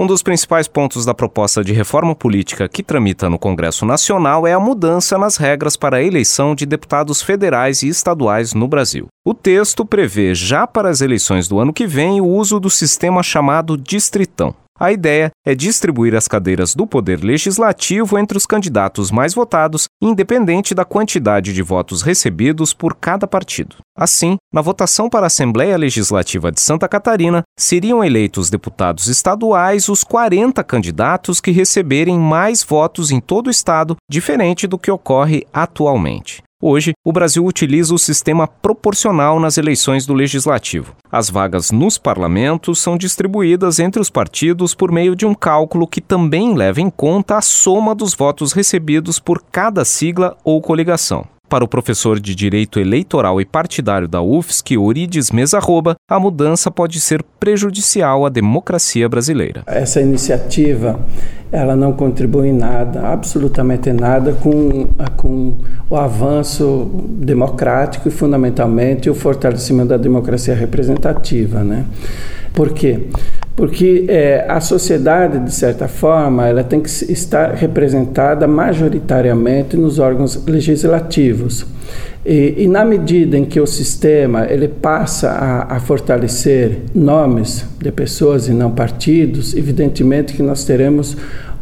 Um dos principais pontos da proposta de reforma política que tramita no Congresso Nacional é a mudança nas regras para a eleição de deputados federais e estaduais no Brasil. O texto prevê, já para as eleições do ano que vem, o uso do sistema chamado Distritão. A ideia é distribuir as cadeiras do Poder Legislativo entre os candidatos mais votados, independente da quantidade de votos recebidos por cada partido. Assim, na votação para a Assembleia Legislativa de Santa Catarina, seriam eleitos deputados estaduais os 40 candidatos que receberem mais votos em todo o estado, diferente do que ocorre atualmente. Hoje, o Brasil utiliza o sistema proporcional nas eleições do Legislativo. As vagas nos parlamentos são distribuídas entre os partidos por meio de um cálculo que também leva em conta a soma dos votos recebidos por cada sigla ou coligação. Para o professor de Direito Eleitoral e Partidário da UFSC, Eurídice Mesa Roba, a mudança pode ser prejudicial à democracia brasileira. Essa iniciativa, ela não contribui em nada, absolutamente nada, com o avanço democrático e, fundamentalmente, o fortalecimento da democracia representativa, né? Por quê? Porque a sociedade, de certa forma, ela tem que estar representada majoritariamente nos órgãos legislativos. E na medida em que o sistema ele passa a fortalecer nomes de pessoas e não partidos, evidentemente que nós teremos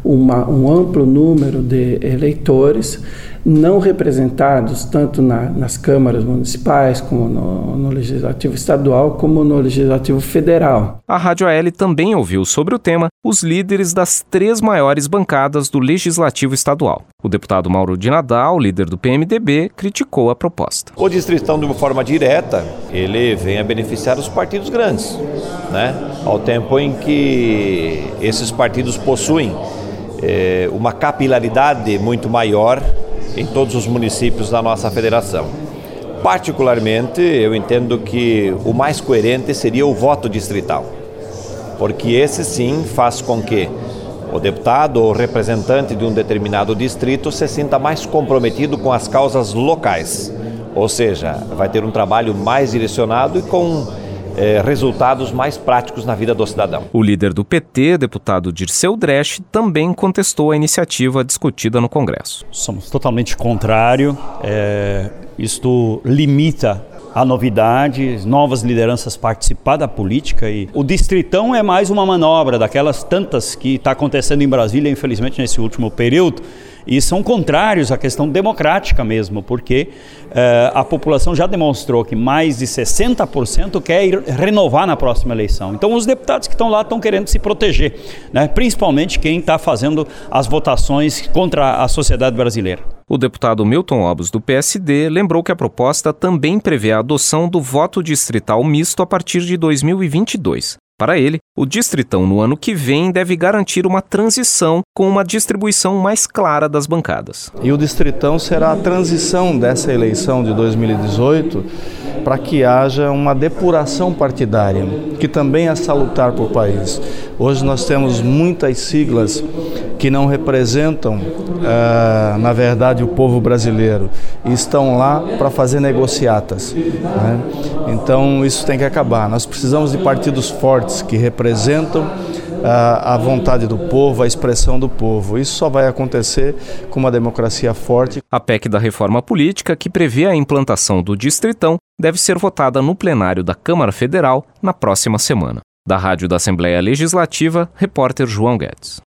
um amplo número de eleitores não representados tanto nas câmaras municipais, como no Legislativo Estadual, como no Legislativo Federal. A Rádio AL também ouviu sobre o tema os líderes das 3 maiores bancadas do Legislativo Estadual. O deputado Mauro de Nadal, líder do PMDB, criticou a proposta. O distritão, de uma forma direta, ele vem a beneficiar os partidos grandes, né? Ao tempo em que esses partidos possuem uma capilaridade muito maior em todos os municípios da nossa federação. Particularmente, eu entendo que o mais coerente seria o voto distrital, porque esse sim faz com que o deputado ou representante de um determinado distrito se sinta mais comprometido com as causas locais, ou seja, vai ter um trabalho mais direcionado e com resultados mais práticos na vida do cidadão. O líder do PT, deputado Dirceu Dresch, também contestou a iniciativa discutida no Congresso. Somos totalmente contrário. Isto limita a novidade, novas lideranças participar da política, e o distritão é mais uma manobra daquelas tantas que está acontecendo em Brasília, infelizmente, nesse último período, e são contrários à questão democrática mesmo, porque a população já demonstrou que mais de 60% quer renovar na próxima eleição. Então os deputados que estão lá estão querendo se proteger, né? Principalmente quem está fazendo as votações contra a sociedade brasileira. O deputado Milton Obos, do PSD, lembrou que a proposta também prevê a adoção do voto distrital misto a partir de 2022. Para ele, o distritão no ano que vem deve garantir uma transição com uma distribuição mais clara das bancadas. E o distritão será a transição dessa eleição de 2018 para que haja uma depuração partidária, que também é salutar para o país. Hoje nós temos muitas siglas que não representam, na verdade, o povo brasileiro e estão lá para fazer negociatas, né? Então isso tem que acabar. Nós precisamos de partidos fortes que representam a vontade do povo, a expressão do povo. Isso só vai acontecer com uma democracia forte. A PEC da reforma política, que prevê a implantação do distritão, deve ser votada no plenário da Câmara Federal na próxima semana. Da Rádio da Assembleia Legislativa, repórter João Guedes.